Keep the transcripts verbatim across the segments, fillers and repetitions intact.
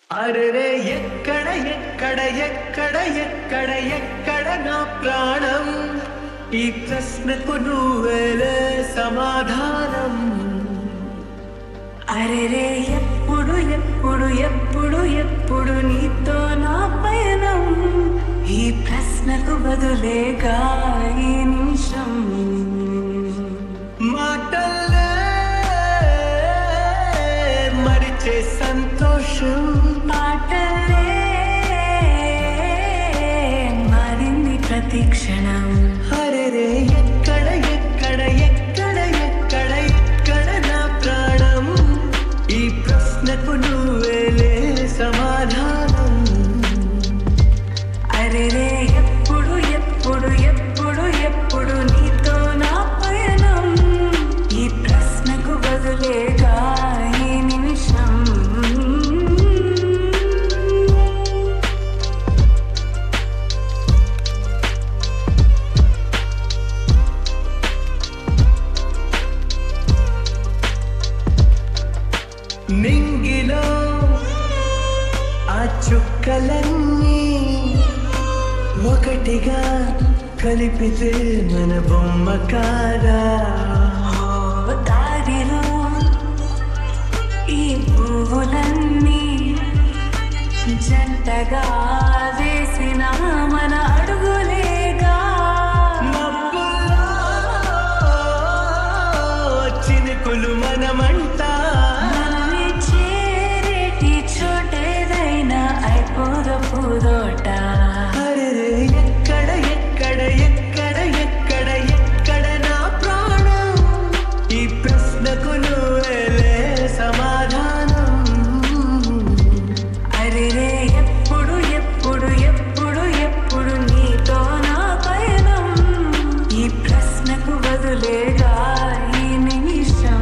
అరెరే ఎక్కడ ఎక్కడ ఎక్కడ ఎక్కడ ఎక్కడ నా ప్రాణం, ఈ ప్రశ్నకు నువ్వేలే సమాధానం. అరెరే ఎప్పుడు ఎప్పుడు ఎప్పుడు ఎప్పుడు నీతో నా పయనం, ఈ ప్రశ్నకు బదులేగా ఈ నిమిషం. మాటల్లే మరిచే సంతోషం, మాటలే మారింది ప్రతి క్షణం. అరెరే ఎక్కడ ఎక్కడ ఎక్కడ ఎక్కడ ఎక్కడ నా ప్రాణం, ఈ ప్రశ్నకు నువ్వేలే సమాధానం. అరెరే ఎప్పుడు ఎప్పుడు ఎప్పుడు ఎప్పుడు నీతో నా పయనం, ఈ ప్రశ్నకు బదులేగా ఈ నిమిషం. నింగిలో ఆ చుక్కలన్నీ ఒకటిగా కలిపితే మన బొమ్మ కాదా. ఓ దారిలో ఈ పువ్వులన్నీ జంటగా వేసిన మన అడుగులేగా. మబ్బుల్లో చినుకులు మనమంటా, మనమే చేరేటి చోటేదైనా అయిపోదు పూదోట. అరెరే ఎక్కడ ఎక్కడ ఎక్కడ ఎక్కడ ఎక్కడ నా ప్రాణం, ఈ ప్రశ్నకు నువ్వేలే సమాధానం. అరెరే ఎప్పుడు ఎప్పుడు ఎప్పుడు ఎప్పుడు నీతో నా పయనం, ఈ ప్రశ్నకు బదులేగా ఈ నిమిషం.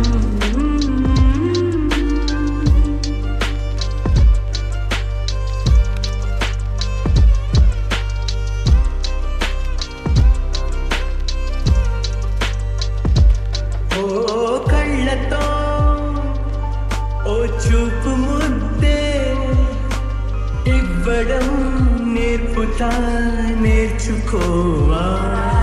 ఓ కళ్ళతో ఓ చూపు ముద్దే ఇవ్వడం నేర్పుతా, నేర్చుకోవా.